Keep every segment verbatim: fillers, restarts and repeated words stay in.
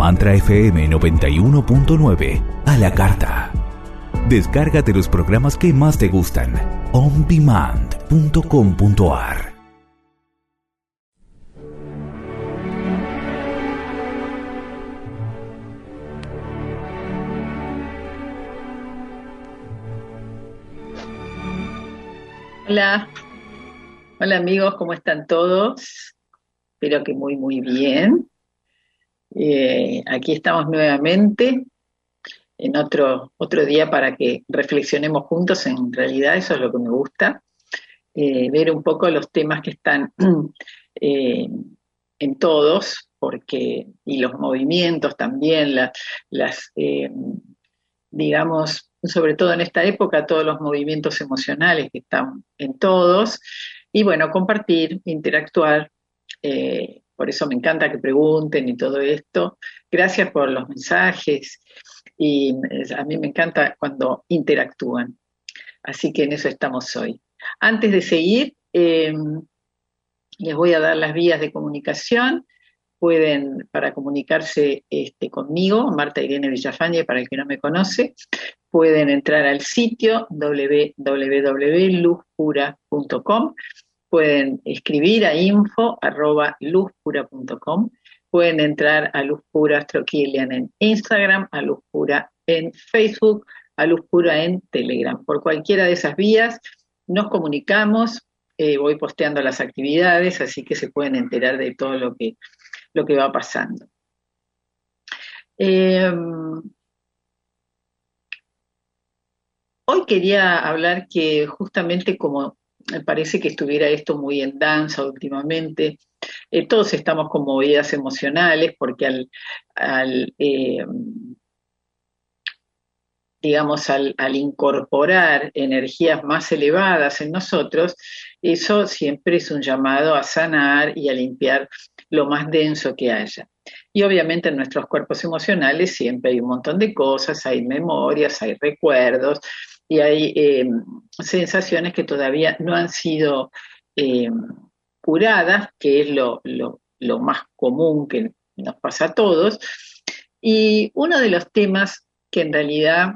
Mantra F M noventa y uno punto nueve a la carta. Descárgate los programas que más te gustan. on demand punto com punto a r. Hola, hola amigos, ¿cómo están todos? Espero que muy muy bien. Eh, aquí estamos nuevamente en otro, otro día para que reflexionemos juntos. En realidad eso es lo que me gusta, eh, ver un poco los temas que están eh, en todos, porque, y los movimientos también, la, las, eh, digamos, sobre todo en esta época, todos los movimientos emocionales que están en todos, y bueno, compartir, interactuar. Eh, por eso me encanta que pregunten y todo esto. Gracias por los mensajes y a mí me encanta cuando interactúan. Así que en eso estamos hoy. Antes de seguir, eh, les voy a dar las vías de comunicación. Pueden, para comunicarse este, conmigo, Marta Irene Villafañe, para el que no me conoce, pueden entrar al sitio doble u doble u doble u punto luz pura punto com. Pueden escribir a info arroba luz pura punto com, pueden entrar a Luz Pura Astrokilian en Instagram, a Luz Pura en Facebook, a Luz Pura en Telegram. Por cualquiera de esas vías nos comunicamos, eh, voy posteando las actividades, así que se pueden enterar de todo lo que, lo que va pasando. Eh, hoy quería hablar que justamente como me parece que estuviera esto muy en danza últimamente. Eh, todos estamos con movidas emocionales porque al, al eh, digamos, al, al incorporar energías más elevadas en nosotros, eso siempre es un llamado a sanar y a limpiar lo más denso que haya. Y obviamente en nuestros cuerpos emocionales siempre hay un montón de cosas, hay memorias, hay recuerdos, y hay eh, sensaciones que todavía no han sido eh, curadas, que es lo, lo, lo más común que nos pasa a todos. Y uno de los temas que en realidad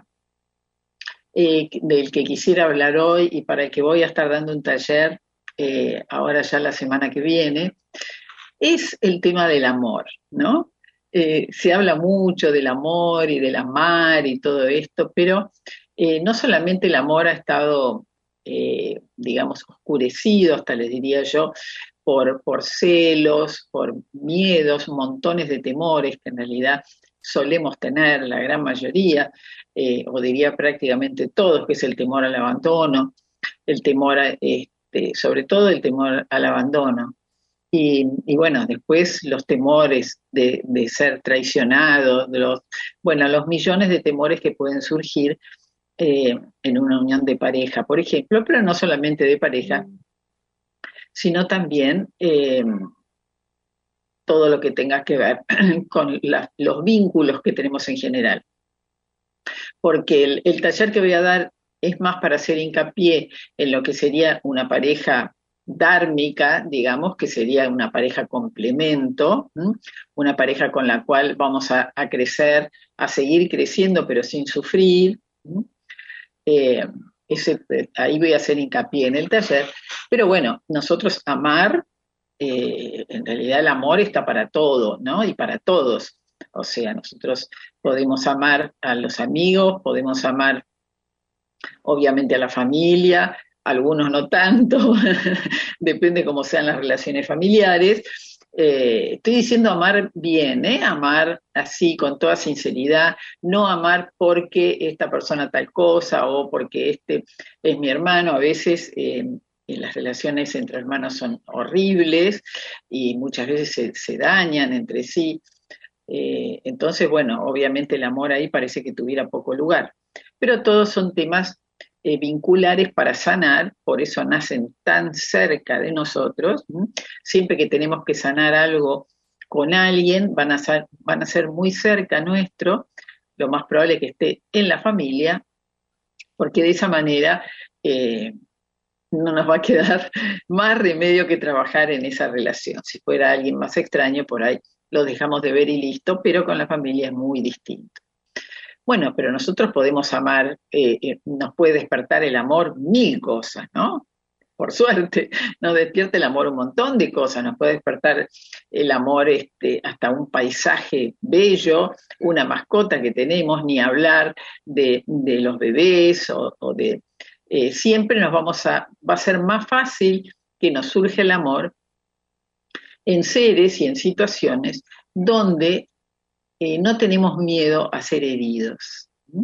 eh, del que quisiera hablar hoy y para el que voy a estar dando un taller eh, ahora ya la semana que viene, es el tema del amor, ¿no? Eh, se habla mucho del amor y del amar y todo esto, pero Eh, no solamente el amor ha estado, eh, digamos, oscurecido, hasta les diría yo, por, por celos, por miedos, montones de temores que en realidad solemos tener la gran mayoría, eh, o diría prácticamente todos, que es el temor al abandono, el temor, a, este, sobre todo el temor al abandono. Y, y bueno, después los temores de, de ser traicionados, de los, bueno, los millones de temores que pueden surgir Eh, en una unión de pareja, por ejemplo, pero no solamente de pareja, sino también eh, todo lo que tenga que ver con la, los vínculos que tenemos en general. Porque el, el taller que voy a dar es más para hacer hincapié en lo que sería una pareja dármica, digamos, que sería una pareja complemento, ¿m? Una pareja con la cual vamos a, a crecer, a seguir creciendo, pero sin sufrir. ¿M? Eh, ese, ahí voy a hacer hincapié en el taller, pero bueno, nosotros amar, eh, en realidad el amor está para todo, ¿no? Y para todos, o sea, nosotros podemos amar a los amigos, podemos amar obviamente a la familia, algunos no tanto, depende cómo sean las relaciones familiares. Eh, estoy diciendo amar bien, ¿eh? Amar así, con toda sinceridad, no amar porque esta persona tal cosa o porque este es mi hermano. A veces eh, las relaciones entre hermanos son horribles y muchas veces se, se dañan entre sí. Eh, entonces, bueno, obviamente el amor ahí parece que tuviera poco lugar. Pero todos son temas Eh, vinculares para sanar, por eso nacen tan cerca de nosotros. ¿m? Siempre que tenemos que sanar algo con alguien, van a ser, van a ser muy cerca nuestro, lo más probable es que esté en la familia, porque de esa manera eh, no nos va a quedar más remedio que trabajar en esa relación. Si fuera alguien más extraño, por ahí los dejamos de ver y listo, pero con la familia es muy distinto. Bueno, pero nosotros podemos amar, eh, eh, nos puede despertar el amor mil cosas, ¿no? Por suerte, nos despierta el amor un montón de cosas, nos puede despertar el amor este, hasta un paisaje bello, una mascota que tenemos, ni hablar de, de los bebés o, o de... Eh, siempre nos vamos a, va a ser más fácil que nos surja el amor en seres y en situaciones donde eh, no tenemos miedo a ser heridos.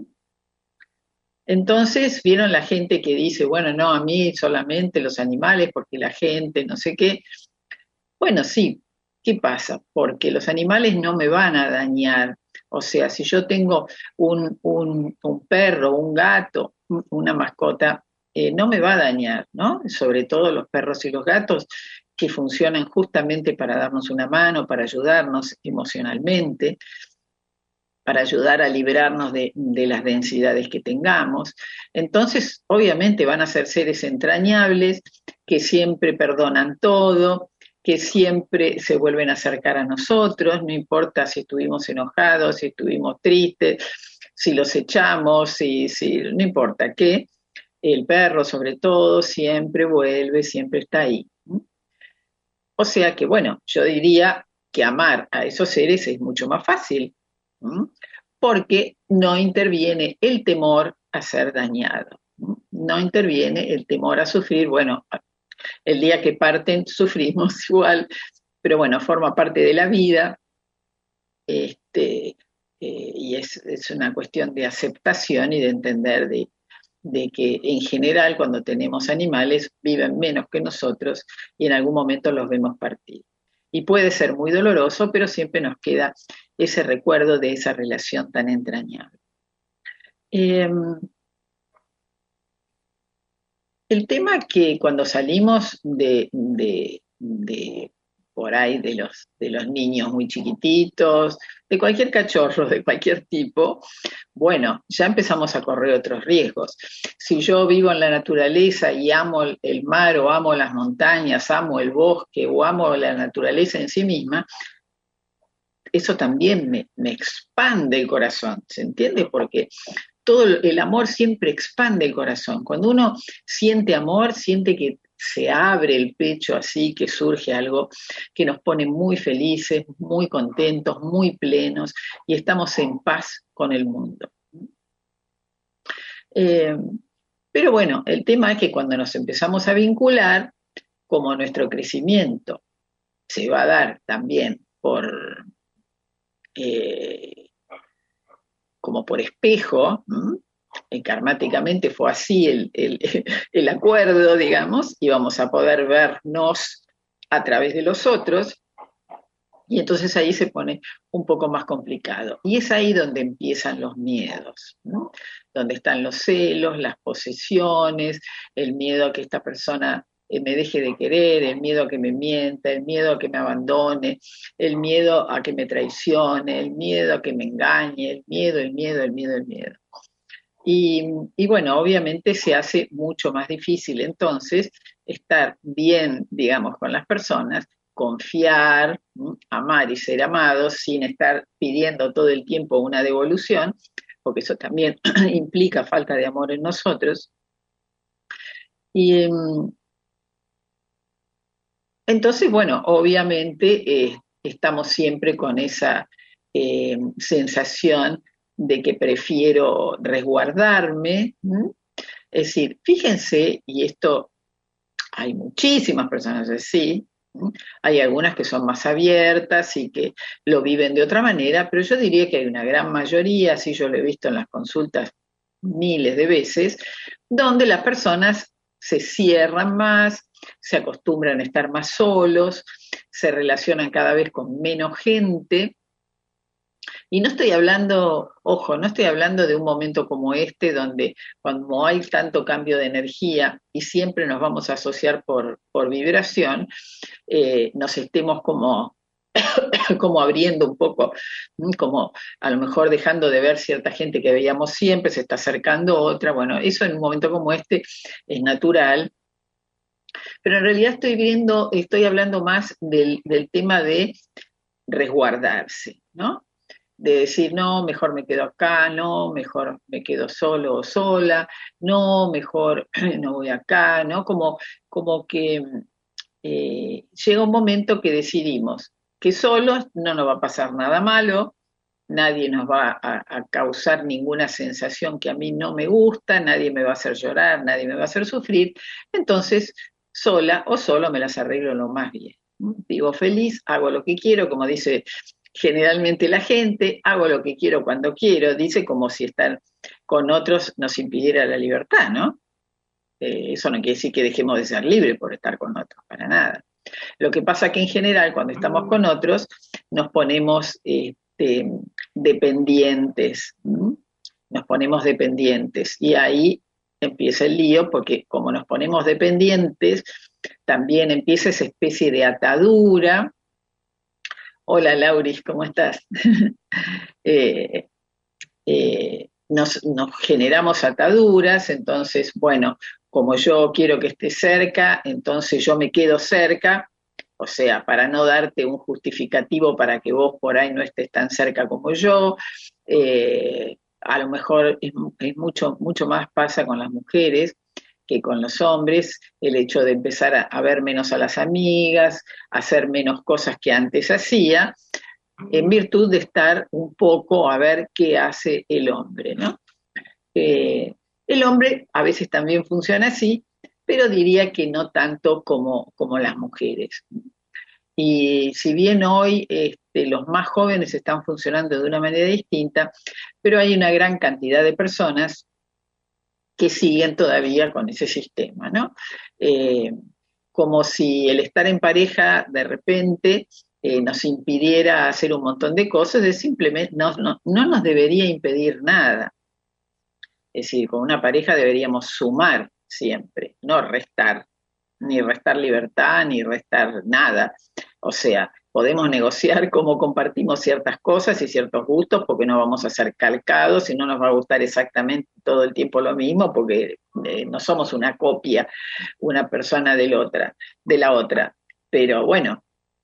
Entonces, vieron la gente que dice, bueno, no, a mí solamente los animales, porque la gente, no sé qué. Bueno, sí, ¿qué pasa? Porque los animales no me van a dañar. O sea, si yo tengo un, un, un perro, un gato, una mascota, eh, no me va a dañar, ¿no? Sobre todo los perros y los gatos que funcionan justamente para darnos una mano, para ayudarnos emocionalmente, para ayudar a liberarnos de, de las densidades que tengamos. Entonces, obviamente van a ser seres entrañables, que siempre perdonan todo, que siempre se vuelven a acercar a nosotros, no importa si estuvimos enojados, si estuvimos tristes, si los echamos, si, si, no importa qué, el perro sobre todo siempre vuelve, siempre está ahí. O sea que, bueno, yo diría que amar a esos seres es mucho más fácil, porque no interviene el temor a ser dañado, no interviene el temor a sufrir. Bueno, el día que parten sufrimos igual, pero bueno, forma parte de la vida, este, eh, y es, es una cuestión de aceptación y de entender de, de que en general cuando tenemos animales viven menos que nosotros y en algún momento los vemos partir. Y puede ser muy doloroso, pero siempre nos queda ese recuerdo de esa relación tan entrañable. Eh, el tema que cuando salimos de, de, de por ahí de los, de los niños muy chiquititos, de cualquier cachorro, de cualquier tipo, bueno, ya empezamos a correr otros riesgos. Si yo vivo en la naturaleza y amo el mar o amo las montañas, amo el bosque o amo la naturaleza en sí misma, eso también me, me expande el corazón, ¿se entiende? Porque todo el amor siempre expande el corazón. Cuando uno siente amor, siente que se abre el pecho así, que surge algo que nos pone muy felices, muy contentos, muy plenos, y estamos en paz con el mundo. Eh, pero bueno, el tema es que cuando nos empezamos a vincular, como nuestro crecimiento se va a dar también por... Eh, como por espejo, ¿m? Karmáticamente fue así el, el, el acuerdo, digamos, y vamos a poder vernos a través de los otros, y entonces ahí se pone un poco más complicado. Y es ahí donde empiezan los miedos, ¿no? Donde están los celos, las posesiones, el miedo a que esta persona me deje de querer, el miedo a que me mienta, el miedo a que me abandone, el miedo a que me traicione, el miedo a que me engañe, el miedo, el miedo, el miedo, el miedo. Y, y bueno, obviamente se hace mucho más difícil entonces estar bien, digamos, con las personas, confiar, amar y ser amados sin estar pidiendo todo el tiempo una devolución, porque eso también implica falta de amor en nosotros. Y entonces, bueno, obviamente eh, estamos siempre con esa eh, sensación de que prefiero resguardarme. ¿Mm? Es decir, fíjense, y esto hay muchísimas personas así, ¿Mm? Hay algunas que son más abiertas y que lo viven de otra manera, pero yo diría que hay una gran mayoría, así yo lo he visto en las consultas miles de veces, donde las personas se cierran más, se acostumbran a estar más solos, se relacionan cada vez con menos gente. Y no estoy hablando, ojo, no estoy hablando de un momento como este, donde cuando hay tanto cambio de energía y siempre nos vamos a asociar por, por vibración, eh, nos estemos como, como abriendo un poco, como a lo mejor dejando de ver cierta gente que veíamos siempre, se está acercando otra. Bueno, eso en un momento como este es natural. Pero en realidad estoy viendo, estoy hablando más del, del tema de resguardarse, ¿no? De decir, no, mejor me quedo acá, no, mejor me quedo solo o sola, no, mejor no voy acá, ¿no? Como, como que eh, llega un momento que decidimos que solos no nos va a pasar nada malo, nadie nos va a, a causar ninguna sensación que a mí no me gusta, nadie me va a hacer llorar, nadie me va a hacer sufrir, entonces sola o solo me las arreglo lo más bien. Vivo feliz, hago lo que quiero, como dice generalmente la gente, hago lo que quiero cuando quiero, dice como si estar con otros nos impidiera la libertad, ¿no? Eh, eso no quiere decir que dejemos de ser libres por estar con otros, para nada. Lo que pasa que en general cuando estamos con otros nos ponemos este, dependientes, ¿m? Nos ponemos dependientes y ahí empieza el lío porque como nos ponemos dependientes también empieza esa especie de atadura. Hola Lauris, ¿cómo estás? eh, eh, nos, nos generamos ataduras, entonces, bueno, como yo quiero que esté cerca, entonces yo me quedo cerca, o sea, para no darte un justificativo para que vos por ahí no estés tan cerca como yo, eh, a lo mejor es, es mucho, mucho más pasa con las mujeres que con los hombres, el hecho de empezar a, a ver menos a las amigas, a hacer menos cosas que antes hacía, en virtud de estar un poco a ver qué hace el hombre, ¿no? Eh, el hombre a veces también funciona así, pero diría que no tanto como, como las mujeres. Y si bien hoy este, los más jóvenes están funcionando de una manera distinta, pero hay una gran cantidad de personas que siguen todavía con ese sistema, ¿no? Eh, como si el estar en pareja de repente eh, nos impidiera hacer un montón de cosas, es simplemente no, no, no nos debería impedir nada. Es decir, con una pareja deberíamos sumar siempre, no restar, ni restar libertad, ni restar nada. O sea, podemos negociar cómo compartimos ciertas cosas y ciertos gustos, porque no vamos a ser calcados y no nos va a gustar exactamente todo el tiempo lo mismo, porque eh, no somos una copia, una persona de la otra, de la otra. Pero bueno,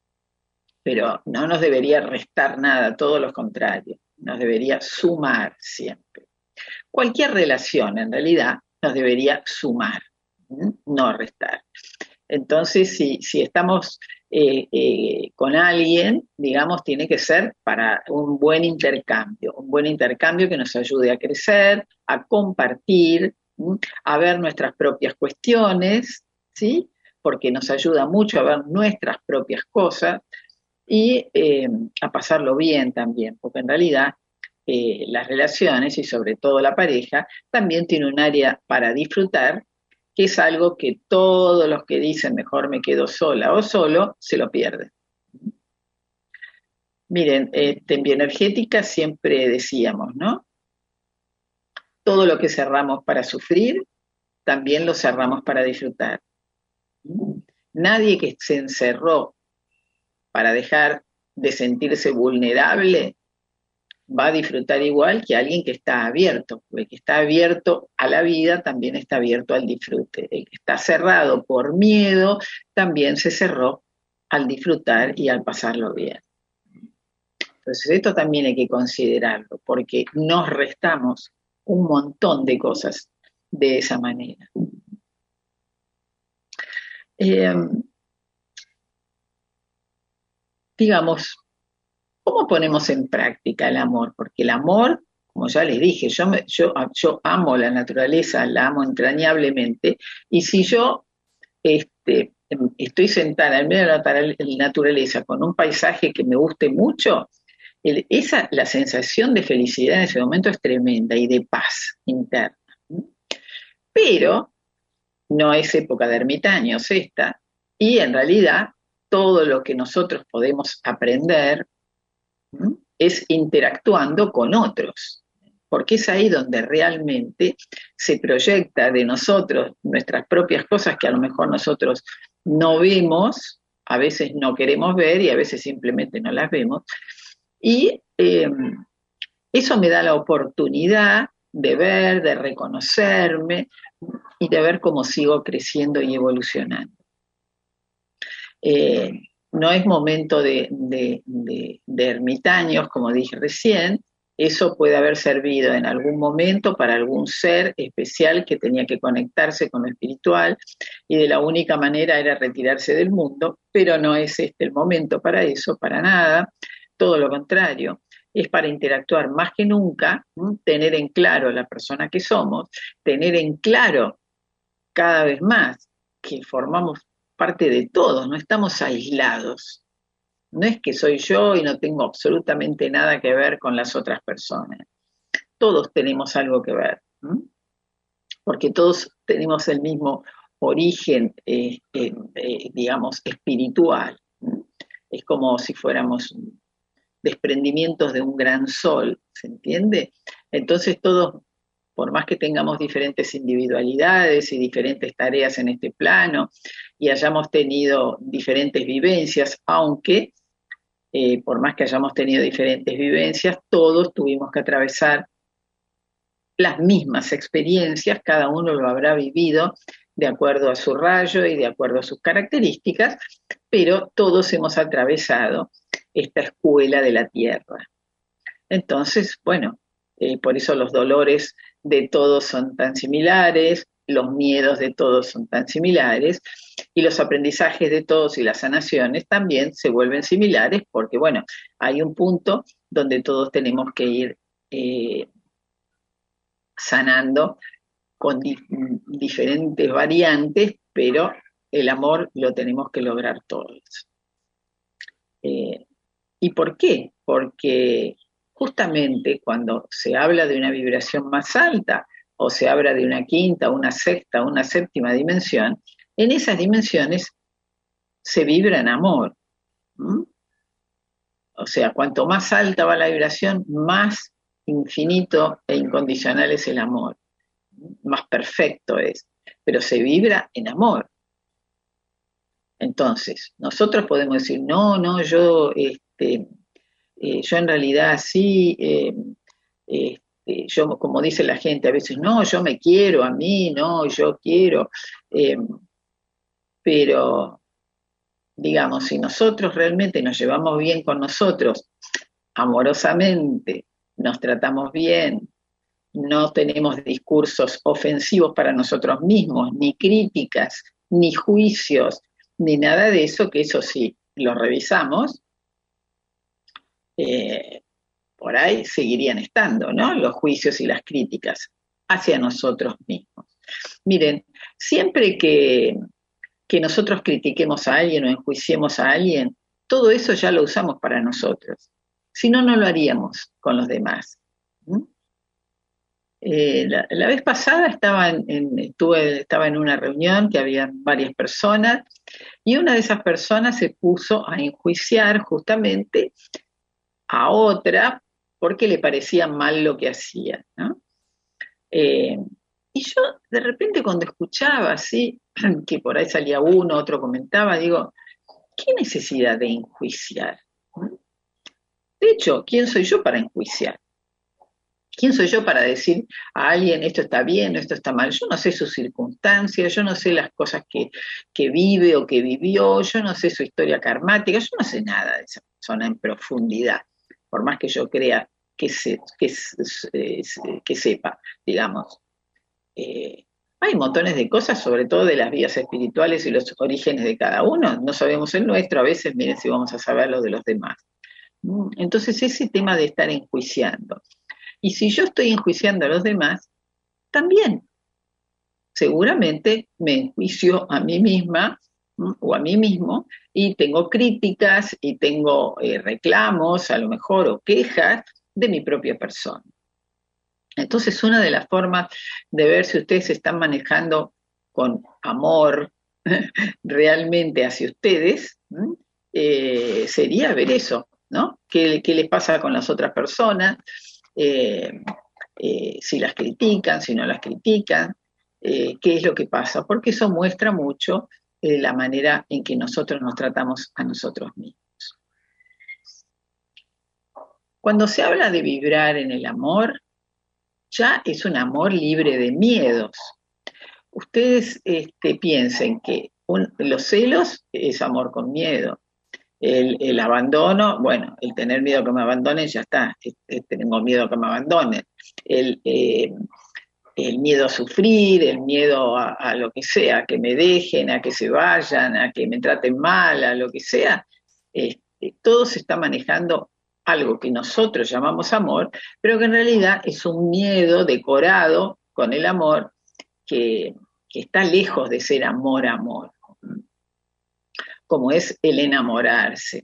pero no nos debería restar nada, todo lo contrario, nos debería sumar siempre. Cualquier relación, en realidad, nos debería sumar, no restar. Entonces, si, si estamos eh, eh, con alguien, digamos, tiene que ser para un buen intercambio, un buen intercambio que nos ayude a crecer, a compartir, ¿sí? A ver nuestras propias cuestiones, ¿sí? Porque nos ayuda mucho a ver nuestras propias cosas y eh, a pasarlo bien también, porque en realidad eh, las relaciones y sobre todo la pareja también tiene un área para disfrutar, que es algo que todos los que dicen mejor me quedo sola o solo, se lo pierden. Miren, eh, en bioenergética siempre decíamos, ¿no? Todo lo que cerramos para sufrir, también lo cerramos para disfrutar. Nadie que se encerró para dejar de sentirse vulnerable va a disfrutar igual que alguien que está abierto, porque el que está abierto a la vida también está abierto al disfrute. El que está cerrado por miedo también se cerró al disfrutar y al pasarlo bien. Entonces esto también hay que considerarlo, porque nos restamos un montón de cosas de esa manera. Eh, digamos, ¿cómo ponemos en práctica el amor? Porque el amor, como ya les dije, yo, me, yo, yo amo la naturaleza, la amo entrañablemente, y si yo este, estoy sentada en medio de la naturaleza con un paisaje que me guste mucho, el, esa, la sensación de felicidad en ese momento es tremenda y de paz interna. Pero no es época de ermitaños esta, y en realidad todo lo que nosotros podemos aprender es interactuando con otros, porque es ahí donde realmente se proyecta de nosotros nuestras propias cosas que a lo mejor nosotros no vemos, a veces no queremos ver y a veces simplemente no las vemos, y eh, eso me da la oportunidad de ver, de reconocerme y de ver cómo sigo creciendo y evolucionando. Eh, no es momento de, de, de, de ermitaños, como dije recién. Eso puede haber servido en algún momento para algún ser especial que tenía que conectarse con lo espiritual y de la única manera era retirarse del mundo, pero no es este el momento para eso, para nada, todo lo contrario. Es para interactuar más que nunca, ¿m? Tener en claro la persona que somos, tener en claro cada vez más que formamos parte de todos, no estamos aislados. No es que soy yo y no tengo absolutamente nada que ver con las otras personas. Todos tenemos algo que ver, ¿m? Porque todos tenemos el mismo origen, eh, eh, eh, digamos, espiritual. ¿M? Es como si fuéramos desprendimientos de un gran sol, ¿se entiende? Entonces todos, por más que tengamos diferentes individualidades y diferentes tareas en este plano y hayamos tenido diferentes vivencias, aunque eh, por más que hayamos tenido diferentes vivencias, todos tuvimos que atravesar las mismas experiencias, cada uno lo habrá vivido de acuerdo a su rayo y de acuerdo a sus características, pero todos hemos atravesado esta escuela de la Tierra. Entonces, bueno, eh, por eso los dolores de todos son tan similares, los miedos de todos son tan similares, y los aprendizajes de todos y las sanaciones también se vuelven similares, porque bueno, hay un punto donde todos tenemos que ir eh, sanando con di diferentes variantes, pero el amor lo tenemos que lograr todos. Eh, ¿Y por qué? Porque justamente cuando se habla de una vibración más alta, o se habla de una quinta, una sexta, una séptima dimensión, en esas dimensiones se vibra en amor. ¿Mm? O sea, cuanto más alta va la vibración, más infinito e incondicional es el amor. Más perfecto es, pero se vibra en amor. Entonces, nosotros podemos decir, no, no, yo, este, eh, yo en realidad sí, eh, eh, yo, como dice la gente a veces, no, yo me quiero a mí, no, yo quiero, eh, pero, digamos, si nosotros realmente nos llevamos bien con nosotros, amorosamente, nos tratamos bien, no tenemos discursos ofensivos para nosotros mismos, ni críticas, ni juicios, ni nada de eso, que eso sí, lo revisamos, eh, por ahí seguirían estando, ¿no? Los juicios y las críticas hacia nosotros mismos. Miren, siempre que, que nosotros critiquemos a alguien o enjuiciemos a alguien, todo eso ya lo usamos para nosotros. Si no, no lo haríamos con los demás. ¿Mm? Eh, la, la vez pasada estaba en, en, estuve, estaba en una reunión que había varias personas y una de esas personas se puso a enjuiciar justamente a otra porque le parecía mal lo que hacía, ¿no? Eh, y yo de repente cuando escuchaba así, que por ahí salía uno, otro comentaba, digo, ¿qué necesidad de enjuiciar? ¿No? De hecho, ¿quién soy yo para enjuiciar? ¿Quién soy yo para decir a alguien esto está bien o esto está mal? Yo no sé sus circunstancias, yo no sé las cosas que, que vive o que vivió, yo no sé su historia karmática, yo no sé nada de esa persona en profundidad, por más que yo crea que, se, que, que sepa, digamos. Eh, hay montones de cosas, sobre todo de las vías espirituales y los orígenes de cada uno, no sabemos el nuestro, a veces miren si vamos a saber lo de los demás. Entonces ese tema de estar enjuiciando. Y si yo estoy enjuiciando a los demás, también seguramente me enjuicio a mí misma ¿m? o a mí mismo y tengo críticas y tengo eh, reclamos, a lo mejor, o quejas de mi propia persona. Entonces, una de las formas de ver si ustedes se están manejando con amor realmente hacia ustedes eh, sería ver eso, ¿no? ¿Qué, qué les pasa con las otras personas? Eh, eh, si las critican, si no las critican, eh, qué es lo que pasa, porque eso muestra mucho eh, la manera en que nosotros nos tratamos a nosotros mismos. Cuando se habla de vibrar en el amor, ya es un amor libre de miedos. Ustedes este, piensen que un, los celos es amor con miedo, El, el abandono, bueno, el tener miedo a que me abandonen, ya está, tengo miedo a que me abandonen. El, eh, el miedo a sufrir, el miedo a, a lo que sea, a que me dejen, a que se vayan, a que me traten mal, a lo que sea, este, todo se está manejando algo que nosotros llamamos amor, pero que en realidad es un miedo decorado con el amor que, que está lejos de ser amor, amor, como es el enamorarse.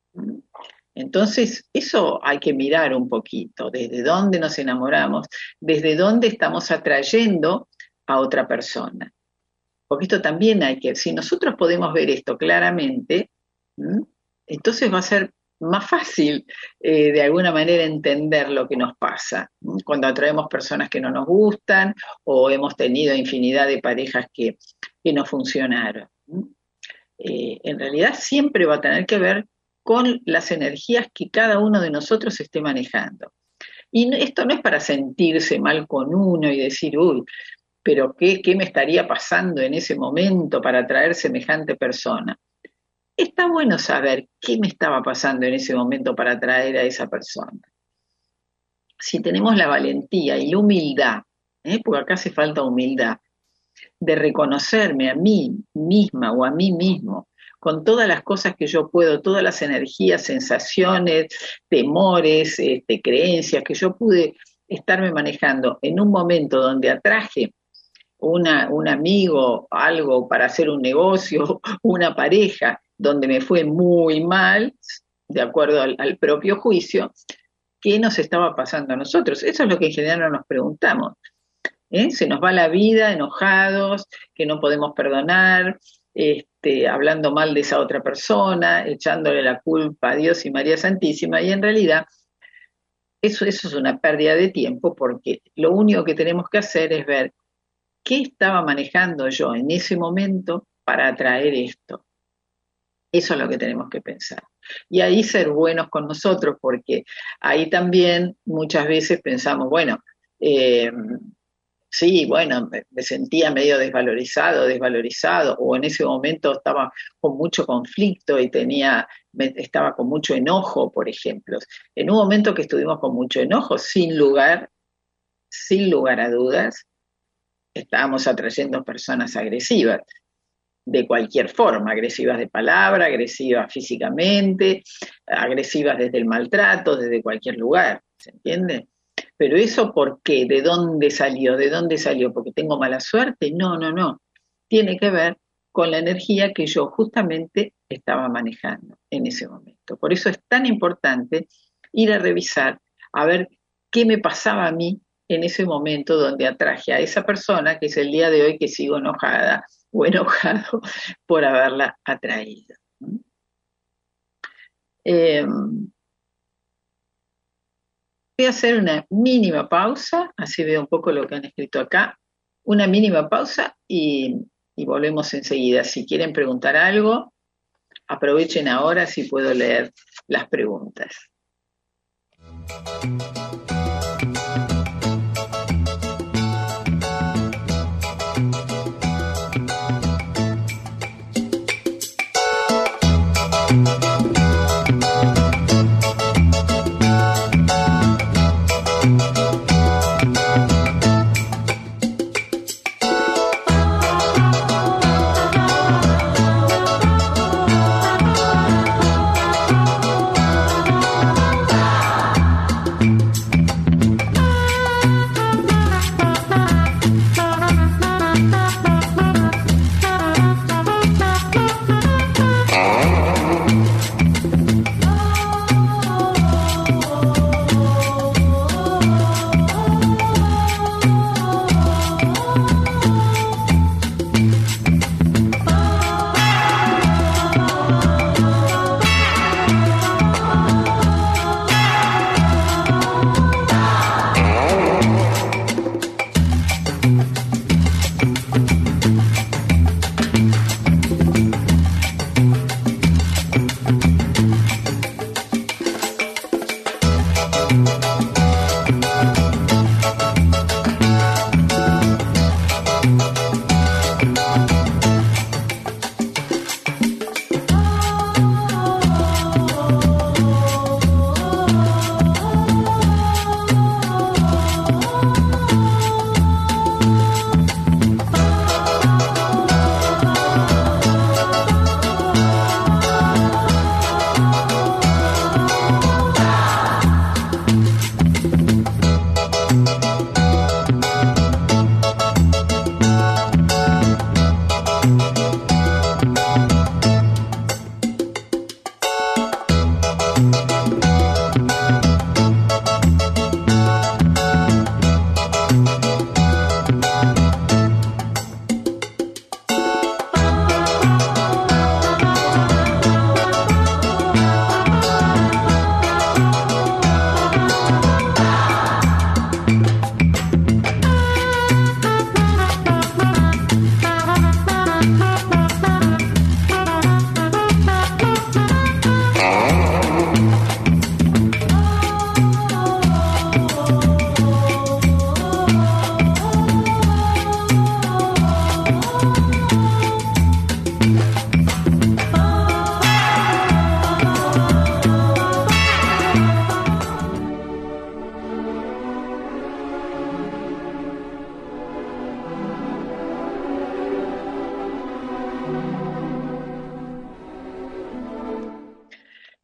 Entonces, eso hay que mirar un poquito, desde dónde nos enamoramos, desde dónde estamos atrayendo a otra persona. Porque esto también hay que, si nosotros podemos ver esto claramente, entonces va a ser más fácil eh, de alguna manera entender lo que nos pasa. Cuando atraemos personas que no nos gustan o hemos tenido infinidad de parejas que, que no funcionaron. Eh, en realidad siempre va a tener que ver con las energías que cada uno de nosotros esté manejando. Y esto no es para sentirse mal con uno y decir, uy, pero ¿qué, qué me estaría pasando en ese momento para atraer semejante persona? Está bueno saber qué me estaba pasando en ese momento para atraer a esa persona. Si tenemos la valentía y la humildad, ¿eh? porque acá hace falta humildad, de reconocerme a mí misma o a mí mismo, con todas las cosas que yo puedo, todas las energías, sensaciones, temores, este, creencias que yo pude estarme manejando en un momento donde atraje una, un amigo, algo para hacer un negocio, una pareja, donde me fue muy mal, de acuerdo al, al propio juicio, ¿qué nos estaba pasando a nosotros? Eso es lo que en general no nos preguntamos. ¿Eh? Se nos va la vida enojados, que no podemos perdonar, este, hablando mal de esa otra persona, echándole la culpa a Dios y María Santísima, y en realidad eso, eso es una pérdida de tiempo, porque lo único que tenemos que hacer es ver qué estaba manejando yo en ese momento para atraer esto. Eso es lo que tenemos que pensar. Y ahí ser buenos con nosotros, porque ahí también muchas veces pensamos, bueno, eh, sí, bueno, me, me sentía medio desvalorizado, desvalorizado, o en ese momento estaba con mucho conflicto y tenía, me, estaba con mucho enojo, por ejemplo. En un momento que estuvimos con mucho enojo, sin lugar, sin lugar a dudas, estábamos atrayendo personas agresivas, de cualquier forma, agresivas de palabra, agresivas físicamente, agresivas desde el maltrato, desde cualquier lugar, ¿se entiende? Pero eso, ¿por qué? ¿De dónde salió? ¿De dónde salió? ¿Porque tengo mala suerte? No, no, no. Tiene que ver con la energía que yo justamente estaba manejando en ese momento. Por eso es tan importante ir a revisar, a ver qué me pasaba a mí en ese momento donde atraje a esa persona, que es el día de hoy que sigo enojada o enojado por haberla atraído. Eh, voy a hacer una mínima pausa, así veo un poco lo que han escrito acá, una mínima pausa y, y volvemos enseguida. Si quieren preguntar algo, aprovechen ahora si puedo leer las preguntas.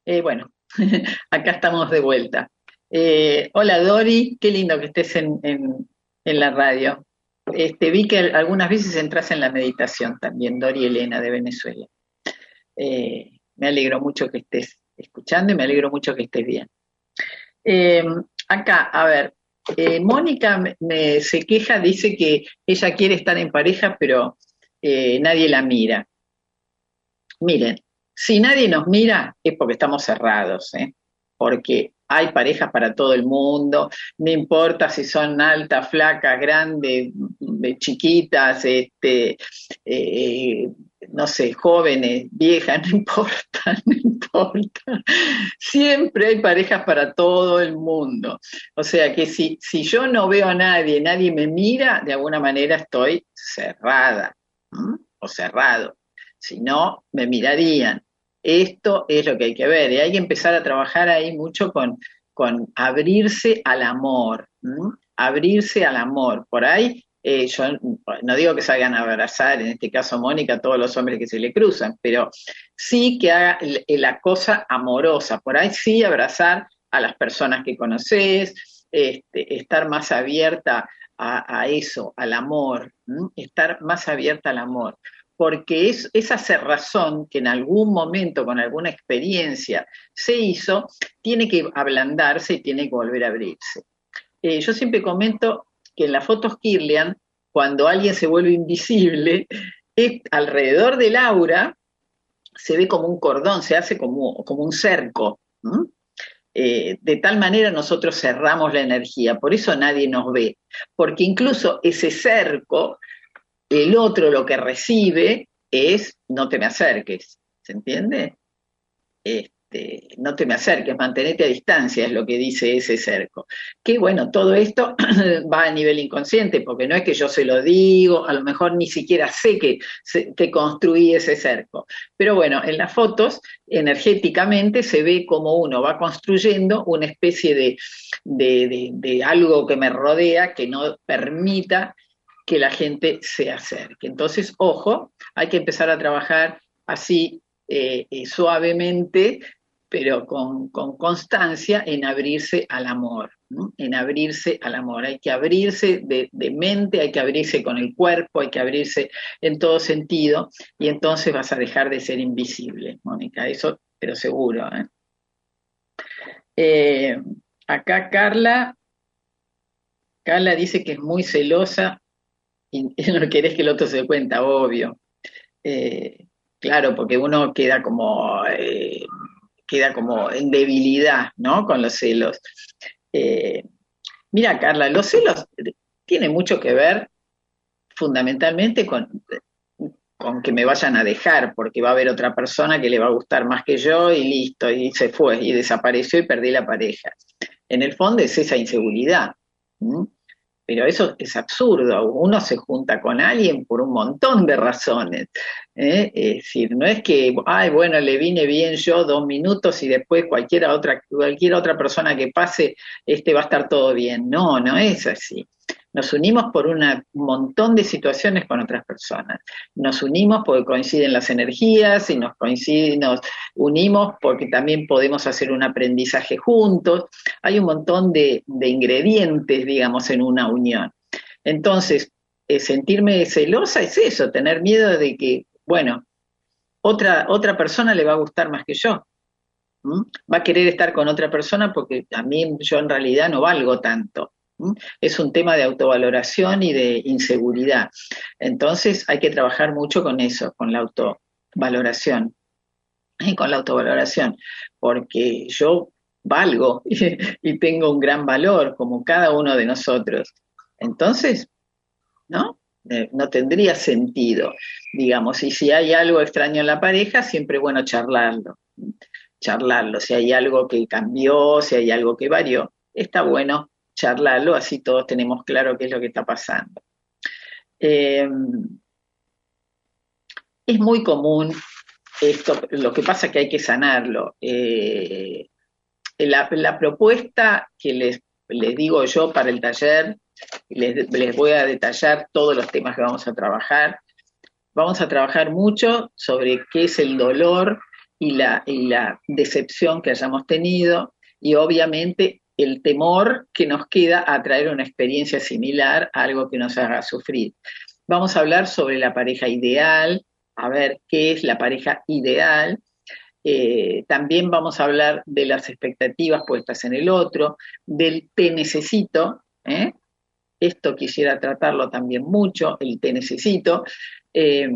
Eh, bueno, acá estamos de vuelta. Eh, hola Dori, qué lindo que estés en, en, en la radio. Este, vi que algunas veces entras en la meditación también, Dori Elena de Venezuela. Eh, me alegro mucho que estés escuchando y me alegro mucho que estés bien. Eh, acá, a ver, eh, Mónica me, me, se queja, dice que ella quiere estar en pareja, pero eh, nadie la mira. Miren, si nadie nos mira es porque estamos cerrados, ¿eh? Porque hay parejas para todo el mundo, no importa si son altas, flacas, grandes, chiquitas, este, eh, no sé, jóvenes, viejas, no importa, no importa. Siempre hay parejas para todo el mundo. O sea que si, si yo no veo a nadie, nadie me mira, de alguna manera estoy cerrada, ¿m? O cerrado. Si no, me mirarían. Esto es lo que hay que ver, y hay que empezar a trabajar ahí mucho con, con abrirse al amor, ¿m? Abrirse al amor. Por ahí, eh, yo no digo que salgan a abrazar, en este caso Mónica, a todos los hombres que se le cruzan, pero sí que haga la cosa amorosa. Por ahí sí abrazar a las personas que conoces, este, estar más abierta a, a eso, al amor, ¿m? Estar más abierta al amor. Porque es esa cerrazón que en algún momento, con alguna experiencia, se hizo, tiene que ablandarse y tiene que volver a abrirse. Eh, yo siempre comento que en las fotos Kirlian, cuando alguien se vuelve invisible, es, alrededor del aura se ve como un cordón, se hace como, como un cerco. ¿Mm? Eh, de tal manera nosotros cerramos la energía, por eso nadie nos ve, porque incluso ese cerco, el otro lo que recibe es no te me acerques, ¿se entiende? Este, no te me acerques, mantenete a distancia, es lo que dice ese cerco. Que bueno, todo esto va a nivel inconsciente, porque no es que yo se lo digo, a lo mejor ni siquiera sé que, que construí ese cerco. Pero bueno, en las fotos, energéticamente se ve como uno va construyendo una especie de, de, de, de algo que me rodea, que no permita que la gente se acerque. Entonces, ojo, hay que empezar a trabajar así eh, eh, suavemente, pero con, con constancia en abrirse al amor, ¿no? En abrirse al amor. Hay que abrirse de, de mente, hay que abrirse con el cuerpo, hay que abrirse en todo sentido, y entonces vas a dejar de ser invisible, Mónica, eso, pero seguro. ¿eh? Eh, acá Carla, Carla dice que es muy celosa, y no querés que el otro se dé cuenta, obvio. Eh, claro, porque uno queda como, eh, queda como en debilidad, ¿no? Con los celos. Eh, mira, Carla, los celos tienen mucho que ver fundamentalmente con, con que me vayan a dejar, porque va a haber otra persona que le va a gustar más que yo y listo, y se fue, y desapareció y perdí la pareja. En el fondo es esa inseguridad. ¿Mm? Pero eso es absurdo, uno se junta con alguien por un montón de razones, ¿eh? Es decir, no es que, ay, bueno, le vine bien yo dos minutos y después cualquier otra, cualquier otra persona que pase, este va a estar todo bien. No, no es así. Nos unimos por una, un montón de situaciones con otras personas. Nos unimos porque coinciden las energías y nos, coinciden, nos unimos porque también podemos hacer un aprendizaje juntos. Hay un montón de, de ingredientes, digamos, en una unión. Entonces, eh, sentirme celosa es eso, tener miedo de que, bueno, otra, otra persona le va a gustar más que yo. ¿Mm? Va a querer estar con otra persona porque también yo en realidad no valgo tanto. Es un tema de autovaloración y de inseguridad. Entonces hay que trabajar mucho con eso, con la autovaloración. Y con la autovaloración, porque yo valgo y, y tengo un gran valor, como cada uno de nosotros. Entonces, ¿no? Eh, no tendría sentido, digamos. Y si hay algo extraño en la pareja, siempre es bueno charlarlo. Charlarlo, si hay algo que cambió, si hay algo que varió, está bueno charlarlo, así todos tenemos claro qué es lo que está pasando. Eh, es muy común esto, lo que pasa es que hay que sanarlo. Eh, la, la propuesta que les, les digo yo para el taller, les, les voy a detallar todos los temas que vamos a trabajar. Vamos a trabajar mucho sobre qué es el dolor y la, y la decepción que hayamos tenido, y obviamente el temor que nos queda a traer una experiencia similar a algo que nos haga sufrir. Vamos a hablar sobre la pareja ideal, a ver qué es la pareja ideal. Eh, también vamos a hablar de las expectativas puestas en el otro, del te necesito, ¿eh? Esto quisiera tratarlo también mucho, el te necesito, eh,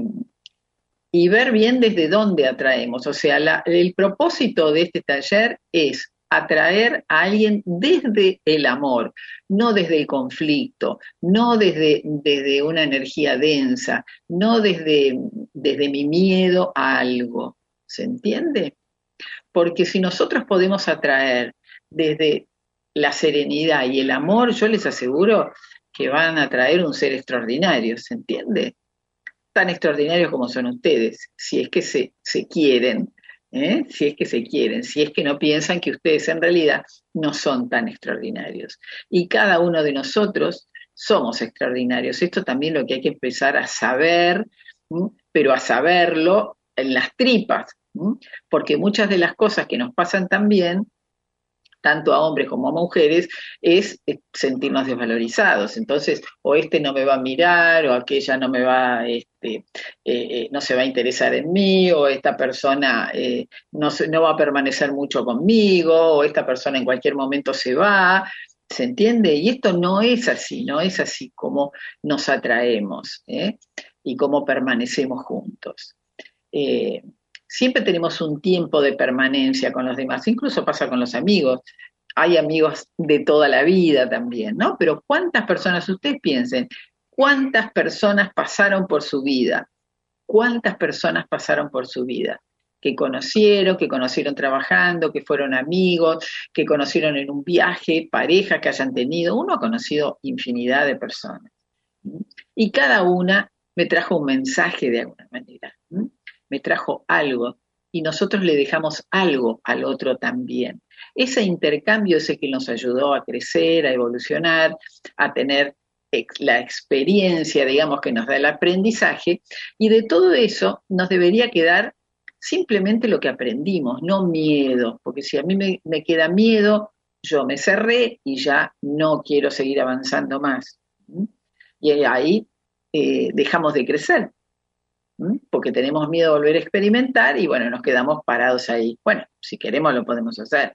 y ver bien desde dónde atraemos. O sea, la, el propósito de este taller es atraer a alguien desde el amor, no desde el conflicto, no desde, desde una energía densa, no desde, desde mi miedo a algo. ¿Se entiende? Porque si nosotros podemos atraer desde la serenidad y el amor, yo les aseguro que van a atraer un ser extraordinario, ¿se entiende? Tan extraordinarios como son ustedes, si es que se, se quieren, ¿eh? si es que se quieren, si es que no piensan que ustedes en realidad no son tan extraordinarios. Y cada uno de nosotros somos extraordinarios. Esto también es lo que hay que empezar a saber, ¿m? Pero a saberlo en las tripas, ¿m? Porque muchas de las cosas que nos pasan también, tanto a hombres como a mujeres, es sentirnos desvalorizados. Entonces, o este no me va a mirar, o aquella no me va, este, eh, no se va a interesar en mí, o esta persona eh, no, se, no va a permanecer mucho conmigo, o esta persona en cualquier momento se va. ¿Se entiende? Y esto no es así, no es así como nos atraemos, ¿eh? Y cómo permanecemos juntos. Eh, Siempre tenemos un tiempo de permanencia con los demás, incluso pasa con los amigos. Hay amigos de toda la vida también, ¿no? Pero ¿cuántas personas, ustedes piensen, cuántas personas pasaron por su vida? ¿Cuántas personas pasaron por su vida? Que conocieron, que conocieron trabajando, que fueron amigos, que conocieron en un viaje, parejas que hayan tenido. Uno ha conocido infinidad de personas. Y cada una me trajo un mensaje de alguna manera. Me trajo algo, y nosotros le dejamos algo al otro también. Ese intercambio es el que nos ayudó a crecer, a evolucionar, a tener ex- la experiencia, digamos, que nos da el aprendizaje, y de todo eso nos debería quedar simplemente lo que aprendimos, no miedo, porque si a mí me, me queda miedo, yo me cerré y ya no quiero seguir avanzando más. ¿Mm? Y ahí eh, dejamos de crecer. Porque tenemos miedo a volver a experimentar y bueno, nos quedamos parados ahí. Bueno, si queremos lo podemos hacer.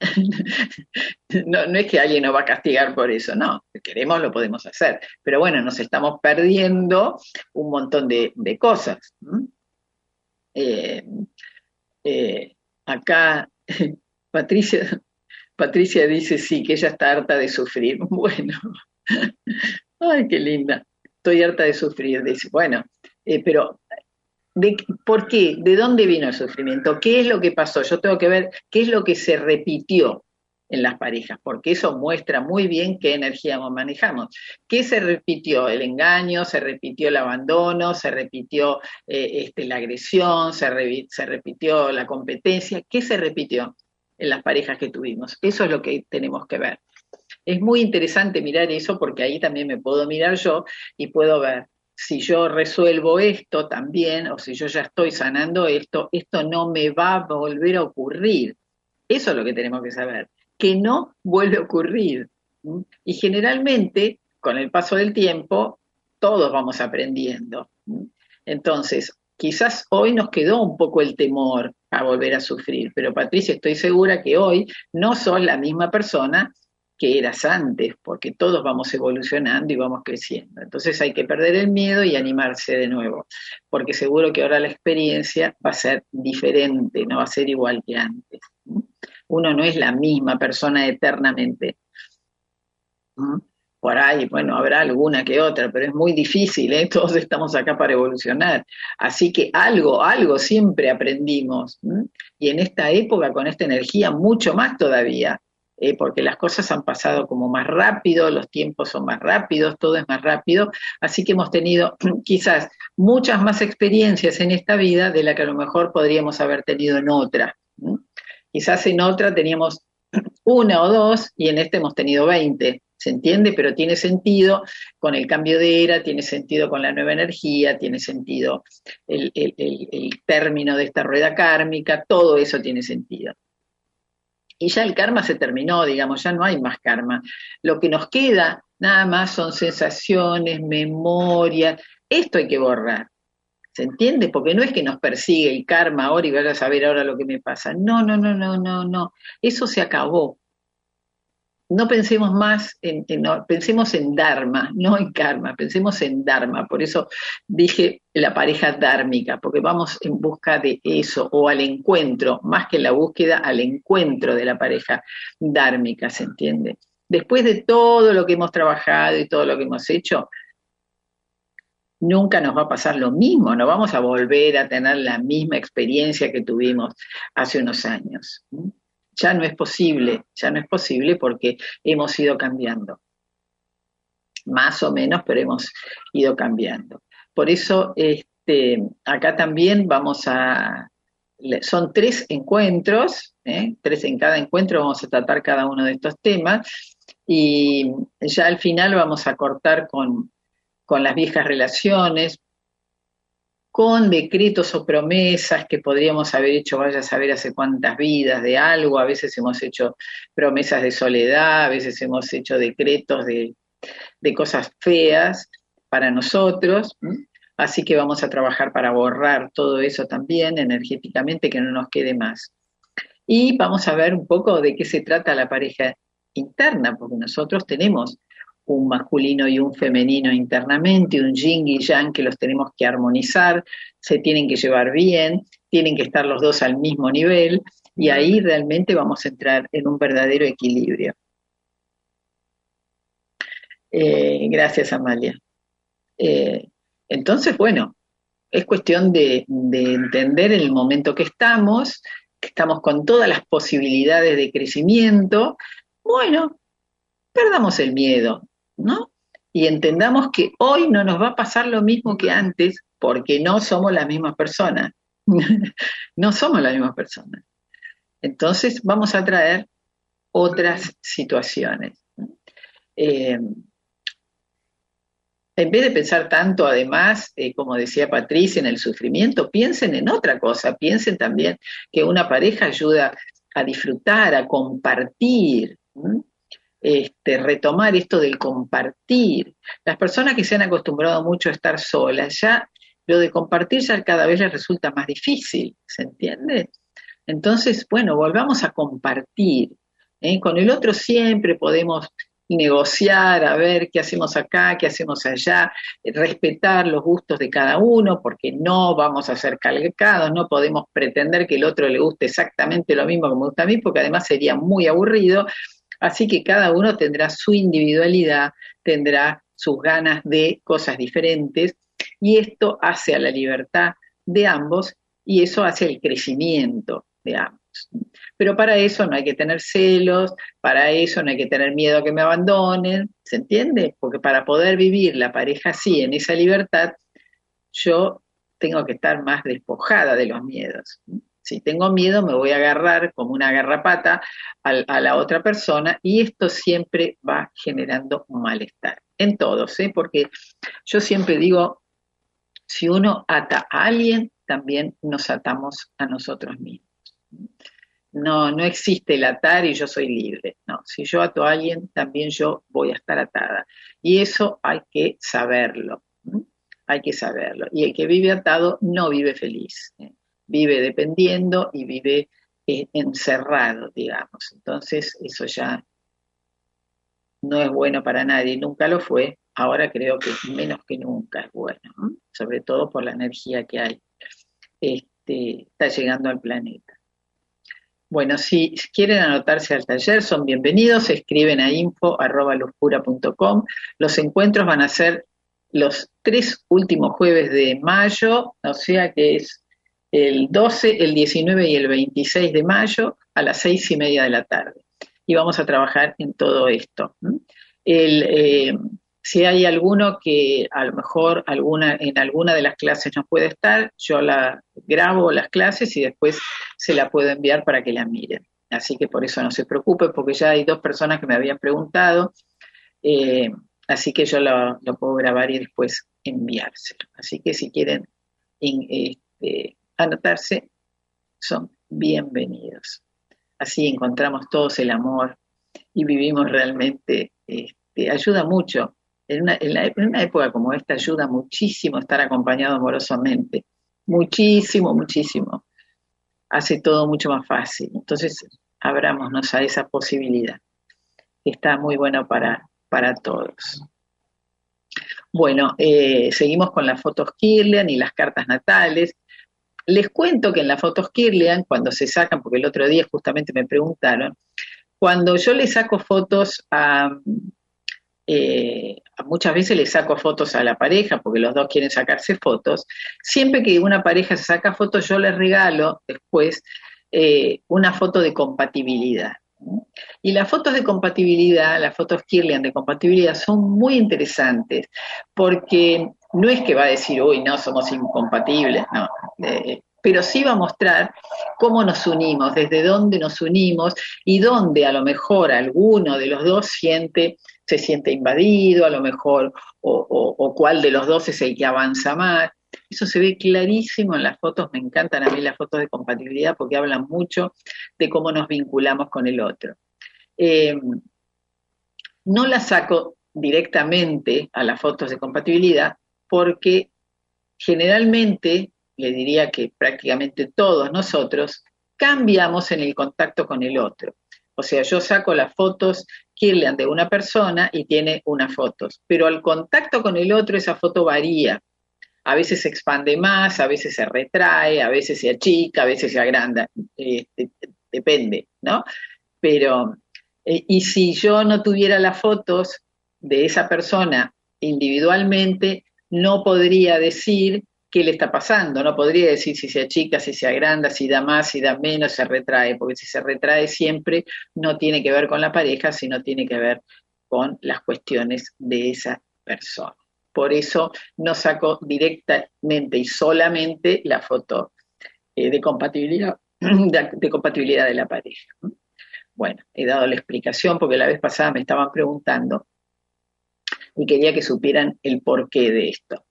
no, no es que alguien nos va a castigar por eso, no, si queremos lo podemos hacer. Pero bueno, nos estamos perdiendo un montón de, de cosas. Eh, eh, acá Patricia, Patricia dice sí, que ella está harta de sufrir. Bueno, ay, qué linda. Estoy harta de sufrir, dice. Bueno, eh, pero ¿de, ¿por qué? ¿De dónde vino el sufrimiento? ¿Qué es lo que pasó? Yo tengo que ver qué es lo que se repitió en las parejas, porque eso muestra muy bien qué energía manejamos. ¿Qué se repitió? El engaño, se repitió el abandono, se repitió eh, este, la agresión, se, re, se repitió la competencia. ¿Qué se repitió en las parejas que tuvimos? Eso es lo que tenemos que ver. Es muy interesante mirar eso porque ahí también me puedo mirar yo y puedo ver si yo resuelvo esto también, o si yo ya estoy sanando esto, esto no me va a volver a ocurrir. Eso es lo que tenemos que saber, que no vuelve a ocurrir. Y generalmente, con el paso del tiempo, todos vamos aprendiendo. Entonces, quizás hoy nos quedó un poco el temor a volver a sufrir, pero Patricia, estoy segura que hoy no sos la misma persona que eras antes, porque todos vamos evolucionando y vamos creciendo. Entonces hay que perder el miedo y animarse de nuevo, porque seguro que ahora la experiencia va a ser diferente, no va a ser igual que antes. Uno no es la misma persona eternamente. Por ahí, bueno, habrá alguna que otra, pero es muy difícil, ¿eh? Todos estamos acá para evolucionar. Así que algo, algo siempre aprendimos. ¿Mm? Y en esta época, con esta energía, mucho más todavía. Eh, porque las cosas han pasado como más rápido, los tiempos son más rápidos, todo es más rápido, así que hemos tenido quizás muchas más experiencias en esta vida de la que a lo mejor podríamos haber tenido en otra. ¿Mm? Quizás en otra teníamos una o dos y en esta hemos tenido veinte. ¿Se entiende? Pero tiene sentido con el cambio de era, tiene sentido con la nueva energía, tiene sentido el, el, el, el término de esta rueda kármica, todo eso tiene sentido. Y ya el karma se terminó, digamos, ya no hay más karma. Lo que nos queda nada más son sensaciones, memorias, esto hay que borrar. ¿Se entiende? Porque no es que nos persigue el karma ahora y vaya a saber ahora lo que me pasa. No, no, no, no, no, no. Eso se acabó. No pensemos más, en, en, no, pensemos en dharma, no en karma, pensemos en dharma. Por eso dije la pareja dármica, porque vamos en busca de eso, o al encuentro, más que en la búsqueda, al encuentro de la pareja dármica, ¿se entiende? Después de todo lo que hemos trabajado y todo lo que hemos hecho, nunca nos va a pasar lo mismo, no vamos a volver a tener la misma experiencia que tuvimos hace unos años. Ya no es posible, ya no es posible porque hemos ido cambiando. Más o menos, pero hemos ido cambiando. Por eso, este, acá también vamos a... Son tres encuentros, ¿eh? tres en cada encuentro, vamos a tratar cada uno de estos temas, y ya al final vamos a cortar con, con las viejas relaciones, con decretos o promesas que podríamos haber hecho, vaya a saber hace cuántas vidas de algo, a veces hemos hecho promesas de soledad, a veces hemos hecho decretos de, de cosas feas para nosotros, así que vamos a trabajar para borrar todo eso también energéticamente, que no nos quede más. Y vamos a ver un poco de qué se trata la pareja interna, porque nosotros tenemos un masculino y un femenino internamente, un yin y yang que los tenemos que armonizar, se tienen que llevar bien, tienen que estar los dos al mismo nivel, y ahí realmente vamos a entrar en un verdadero equilibrio. Eh, gracias, Amalia. Eh, entonces, bueno, es cuestión de, de entender el momento que estamos, que estamos con todas las posibilidades de crecimiento. Bueno, perdamos el miedo, ¿no? Y entendamos que hoy no nos va a pasar lo mismo que antes, porque no somos las mismas personas. No somos las mismas personas. Entonces vamos a traer otras situaciones. Eh, en vez de pensar tanto, además, eh, como decía Patricia, en el sufrimiento, piensen en otra cosa, piensen también que una pareja ayuda a disfrutar, a compartir, ¿sí? Este, retomar esto del compartir. Las personas que se han acostumbrado mucho a estar solas, ya lo de compartir ya cada vez les resulta más difícil, ¿se entiende? Entonces, bueno, volvamos a compartir. ¿eh? Con el otro siempre podemos negociar, a ver qué hacemos acá, qué hacemos allá, respetar los gustos de cada uno, porque no vamos a ser calcados, no podemos pretender que el otro le guste exactamente lo mismo que me gusta a mí, porque además sería muy aburrido. Así que cada uno tendrá su individualidad, tendrá sus ganas de cosas diferentes, y esto hace a la libertad de ambos, y eso hace el crecimiento de ambos. Pero para eso no hay que tener celos, para eso no hay que tener miedo a que me abandonen, ¿se entiende? Porque para poder vivir la pareja así, en esa libertad, yo tengo que estar más despojada de los miedos. Si tengo miedo, me voy a agarrar como una garrapata a, a la otra persona, y esto siempre va generando un malestar en todos, ¿eh? Porque yo siempre digo, si uno ata a alguien, también nos atamos a nosotros mismos. No, no existe el atar y yo soy libre. No, si yo ato a alguien, también yo voy a estar atada. Y eso hay que saberlo. ¿eh? Hay que saberlo. Y el que vive atado no vive feliz. ¿eh? Vive dependiendo y vive eh, encerrado, digamos. Entonces, eso ya no es bueno para nadie, nunca lo fue. Ahora creo que menos que nunca es bueno, ¿no? Sobre todo por la energía que hay, este, está llegando al planeta. Bueno, si quieren anotarse al taller, son bienvenidos, escriben a info arroba luzpura punto com. Los encuentros van a ser los tres últimos jueves de mayo, o sea que es el doce, el diecinueve y el veintiséis de mayo a las seis y media de la tarde. Y vamos a trabajar en todo esto. El, eh, si hay alguno que a lo mejor alguna, en alguna de las clases no puede estar, yo la grabo las clases y después se la puedo enviar para que la miren. Así que por eso no se preocupen, porque ya hay dos personas que me habían preguntado Eh, así que yo lo, lo puedo grabar y después enviárselo. Así que si quieren in, este, anotarse, son bienvenidos. Así encontramos todos el amor y vivimos realmente, este, ayuda mucho. En una, en, la, en una época como esta ayuda muchísimo estar acompañado amorosamente. Muchísimo, muchísimo. Hace todo mucho más fácil. Entonces, abrámonos a esa posibilidad. Está muy bueno para, para todos. Bueno, eh, seguimos con las fotos Kirlian y las cartas natales. Les cuento que en las fotos Kirlian, cuando se sacan, porque el otro día justamente me preguntaron, cuando yo le saco fotos a, eh, muchas veces le saco fotos a la pareja, porque los dos quieren sacarse fotos, siempre que una pareja se saca fotos, yo les regalo después eh, una foto de compatibilidad. Y las fotos de compatibilidad, las fotos Kirlian de compatibilidad son muy interesantes, porque no es que va a decir, uy, no, somos incompatibles, no, eh, pero sí va a mostrar cómo nos unimos, desde dónde nos unimos y dónde a lo mejor alguno de los dos siente, se siente invadido, a lo mejor, o, o, o cuál de los dos es el que avanza más. Eso se ve clarísimo en las fotos, me encantan a mí las fotos de compatibilidad porque hablan mucho de cómo nos vinculamos con el otro. Eh, no las saco directamente a las fotos de compatibilidad porque generalmente, le diría que prácticamente todos nosotros, cambiamos en el contacto con el otro. O sea, yo saco las fotos Kirlian de una persona y tiene unas fotos, pero al contacto con el otro esa foto varía. A veces se expande más, a veces se retrae, a veces se achica, a veces se agranda, eh, depende, ¿no? Pero, eh, y si yo no tuviera las fotos de esa persona individualmente, no podría decir qué le está pasando, no podría decir si se achica, si se agranda, si da más, si da menos, se retrae, porque si se retrae siempre no tiene que ver con la pareja, sino tiene que ver con las cuestiones de esa persona. Por eso no saco directamente y solamente la foto eh, de compatibilidad, de, de compatibilidad de la pareja. Bueno, he dado la explicación porque la vez pasada me estaban preguntando y quería que supieran el porqué de esto.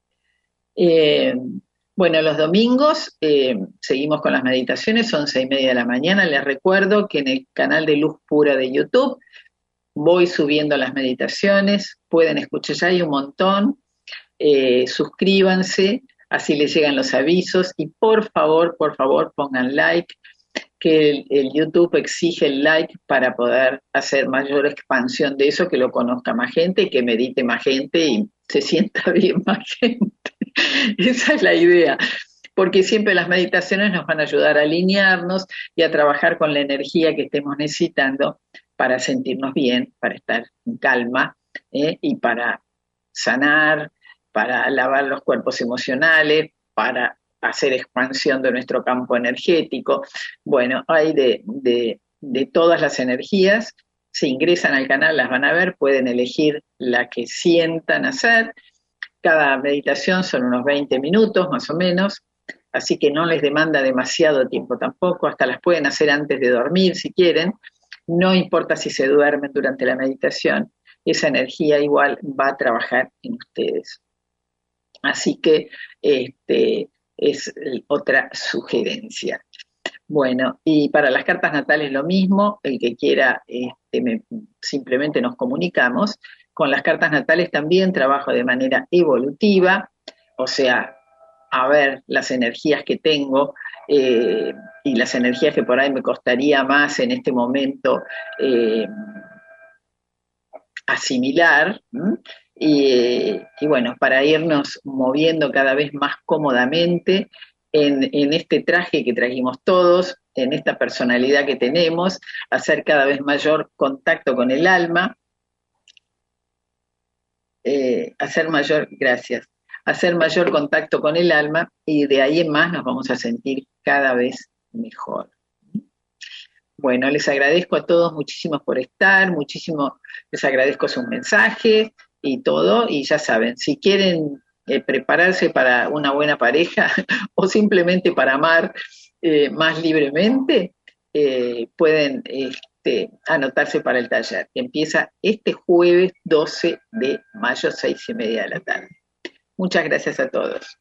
Eh, bueno, los domingos eh, seguimos con las meditaciones, once y media de la mañana. Les recuerdo que en el canal de Luz Pura de YouTube voy subiendo las meditaciones, pueden escuchar, ya hay un montón, eh, suscríbanse, así les llegan los avisos y por favor, por favor pongan like, que el, el YouTube exige el like para poder hacer mayor expansión de eso, que lo conozca más gente, que medite más gente y se sienta bien más gente. Esa es la idea, porque siempre las meditaciones nos van a ayudar a alinearnos y a trabajar con la energía que estemos necesitando para sentirnos bien, para estar en calma ¿eh? y para sanar, para lavar los cuerpos emocionales, para hacer expansión de nuestro campo energético. Bueno, hay de, de, de todas las energías. Si ingresan al canal las van a ver, pueden elegir la que sientan hacer. Cada meditación son unos veinte minutos más o menos, así que no les demanda demasiado tiempo tampoco, hasta las pueden hacer antes de dormir si quieren, no importa si se duermen durante la meditación, esa energía igual va a trabajar en ustedes. Así que este, es otra sugerencia. Bueno, y para las cartas natales lo mismo, el que quiera este, me, simplemente nos comunicamos. Con las cartas natales también trabajo de manera evolutiva, o sea, a ver las energías que tengo eh, y las energías que por ahí me costaría más en este momento eh, asimilar, y, y bueno, para irnos moviendo cada vez más cómodamente en, en este traje que trajimos todos, en esta personalidad que tenemos, hacer cada vez mayor contacto con el alma, Eh, hacer mayor, gracias, hacer mayor contacto con el alma y de ahí en más nos vamos a sentir cada vez mejor. Bueno, les agradezco a todos muchísimo por estar, muchísimo les agradezco sus mensajes y todo, y ya saben, si quieren eh, prepararse para una buena pareja o simplemente para amar eh, más libremente, eh, pueden... Eh, este, anotarse para el taller, que empieza este jueves doce de mayo, seis y media de la tarde. Muchas gracias a todos.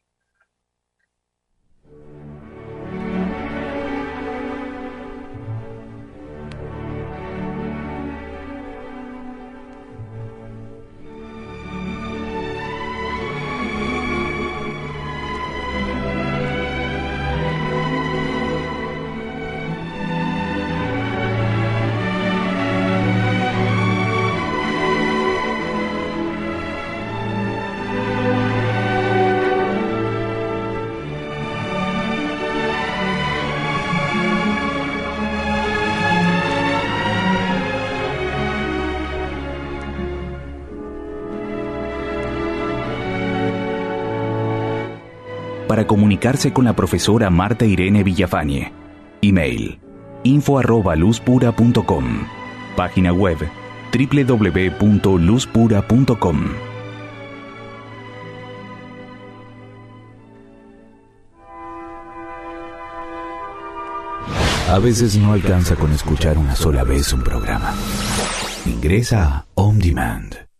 Para comunicarse con la profesora Marta Irene Villafañe. Email info arroba luzpura punto com. Página web doble u doble u doble u punto luzpura punto com. A veces no alcanza con escuchar una sola vez un programa. Ingresa a On Demand.